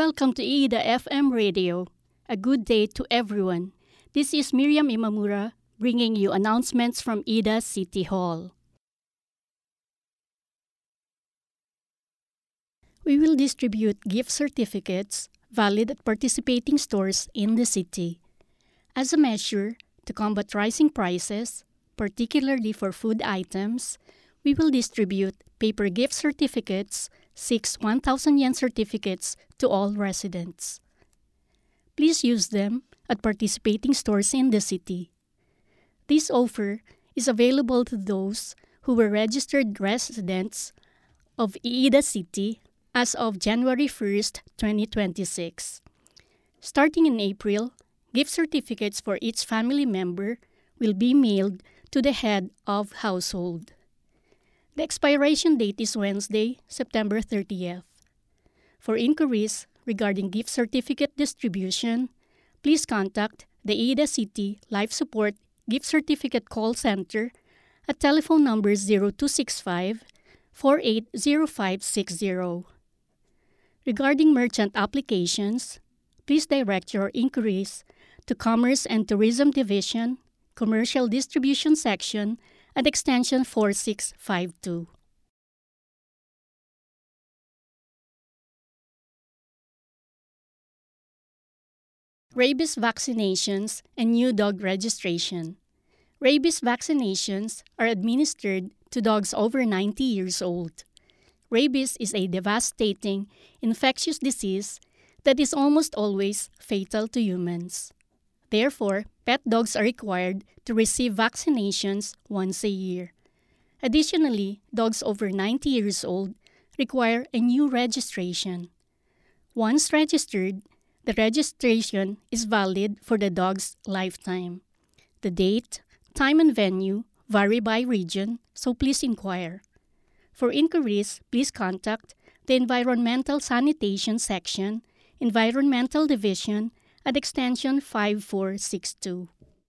Welcome to IIDA FM Radio. A good day to everyone. This is Miriam Imamura bringing you announcements from IIDA City Hall. We will distribute gift certificates valid at participating stores in the city. As a measure to combat rising prices, particularly for food items, we will distribute paper gift certificates, 6 1,000 yen certificates to all residents. Please use them at participating stores in the city. This offer is available to those who were registered residents of IIDA City as of January 1st, 2026. Starting in April, gift certificates for each family member will be mailed to the head of household. The expiration date is Wednesday, September 30th. For inquiries regarding gift certificate distribution, please contact the IIDA City Life Support Gift Certificate Call Center at telephone number 0265 480560. Regarding merchant applications, please direct your inquiries to Commerce and Tourism Division, Commercial Distribution Section at extension 4652. Rabies vaccinations and new dog registration. Rabies vaccinations are administered to dogs over 90 years old. Rabies is a devastating, infectious disease that is almost always fatal to humans. Therefore, pet dogs are required to receive vaccinations once a year. Additionally, dogs over 90 years old require a new registration. Once registered, the registration is valid for the dog's lifetime. The date, time, and venue vary by region, so please inquire. For inquiries, please contact the Environmental Sanitation Section, Environmental Division, at extension 5462.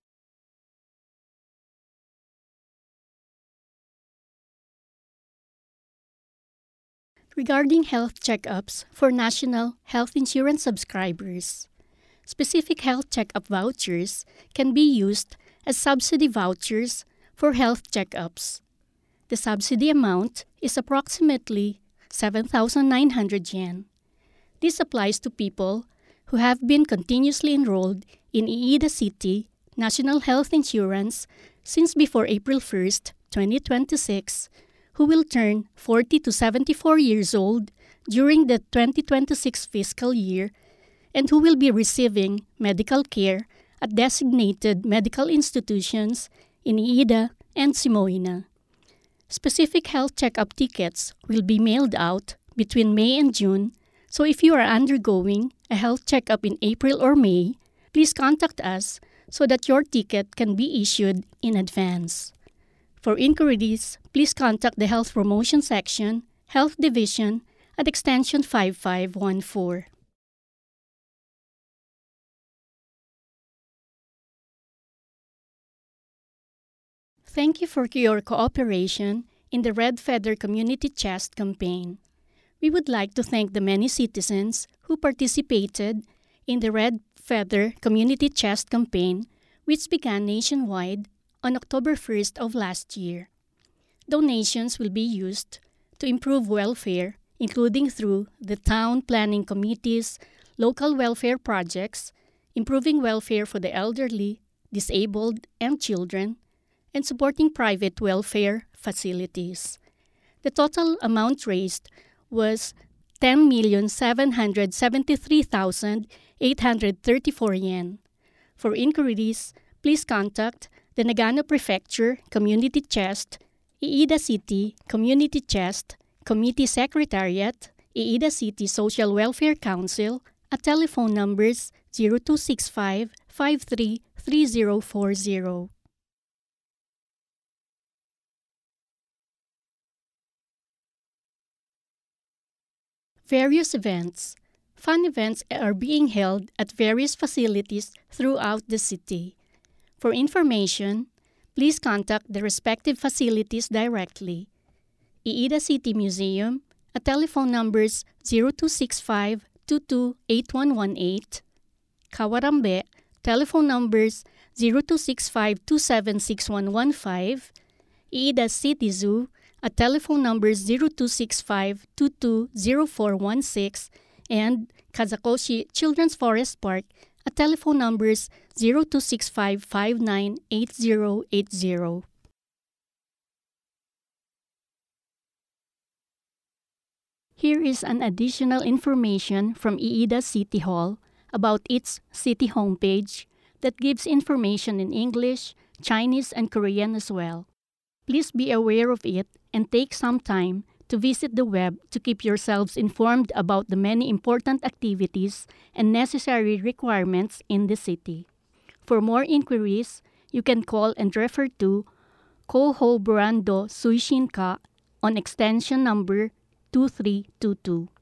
Regarding health checkups for national health insurance subscribers, specific health checkup vouchers can be used as subsidy vouchers for health checkups. The subsidy amount is approximately 7,900 yen. This applies to people who have been continuously enrolled in IIDA City National Health Insurance since before April 1st, 2026, who will turn 40 to 74 years old during the 2026 fiscal year and who will be receiving medical care at designated medical institutions in IIDA and Simoina. Specific health checkup tickets will be mailed out between May and June, so if you are undergoing a health checkup in April or May, please contact us so that your ticket can be issued in advance. For inquiries, please contact the Health Promotion Section, Health Division, at extension 5514. Thank you for your cooperation in the Red Feather Community Chest campaign. We would like to thank the many citizens who participated in the Red Feather Community Chest campaign, which began nationwide on October 1st of last year. Donations will be used to improve welfare, including through the town planning committees, local welfare projects, improving welfare for the elderly, disabled, and children, and supporting private welfare facilities. The total amount raised was 10,773,834 yen. For inquiries, please contact the Nagano Prefecture Community Chest, IIDA City Community Chest, Committee Secretariat, IIDA City Social Welfare Council at telephone numbers 0265 533040. Various events. Fun events are being held at various facilities throughout the city. For information, please contact the respective facilities directly. IIDA City Museum at telephone numbers 0265 522-8118, Kawarambe, telephone numbers 0265-276115, Iida City Zoo at telephone numbers 0265-220416, and Kazakoshi Children's Forest Park at telephone numbers 0265-598080. Here is an additional information from Iida City Hall about its city homepage that gives information in English, Chinese, and Korean as well. Please be aware of it and take some time to visit the web to keep yourselves informed about the many important activities and necessary requirements in the city. For more inquiries, you can call and refer to Koho Brando Suishinka on extension number 2322.